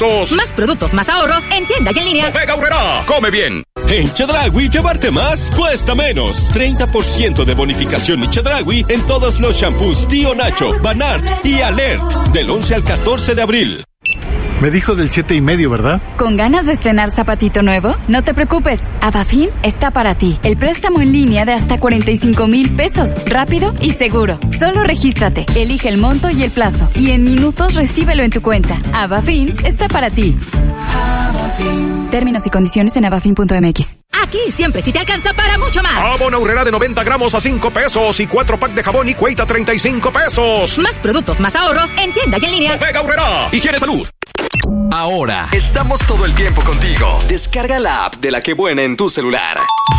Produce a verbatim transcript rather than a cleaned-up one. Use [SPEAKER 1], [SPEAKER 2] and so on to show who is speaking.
[SPEAKER 1] Más productos, más ahorro, en tienda y en línea.
[SPEAKER 2] Bodega Aurrerá, come bien.
[SPEAKER 3] En Chedraui, llevarte más cuesta menos. treinta por ciento de bonificación en Chedraui en todos los shampoos Tío Nacho, Banart y Alert. Del once al catorce de abril.
[SPEAKER 4] Me dijo del siete y medio, ¿verdad?
[SPEAKER 5] ¿Con ganas de estrenar zapatito nuevo? No te preocupes, Avafin está para ti. El préstamo en línea de hasta cuarenta y cinco mil pesos, rápido y seguro. Solo regístrate, elige el monto y el plazo, y en minutos recíbelo en tu cuenta. Avafin está para ti. Términos y condiciones en avafin punto m x.
[SPEAKER 1] Aquí siempre sí te alcanza para mucho más.
[SPEAKER 2] Jabón Aurrerá de noventa gramos a cinco pesos y cuatro pack de jabón y cueta treinta y cinco pesos.
[SPEAKER 1] Más productos, más ahorro, en tienda y en línea.
[SPEAKER 2] Bodega Aurrerá, higiene salud.
[SPEAKER 6] Ahora, estamos todo el tiempo contigo. Descarga la app de La Que Buena en tu celular.